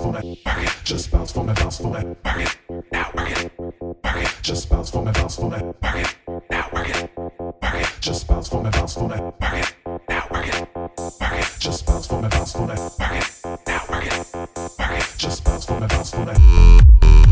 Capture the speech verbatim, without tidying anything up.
for me, work it. Just bounce for me, bounce for me, work it. Now work it, work it. Just bounce for me, bounce for me, work it. Now work it, work it. Just bounce for me, bounce for me, work it. Now work it, work it. Just bounce for me, bounce for me, work it. Now work it, work it. Just bounce for me, bounce for me.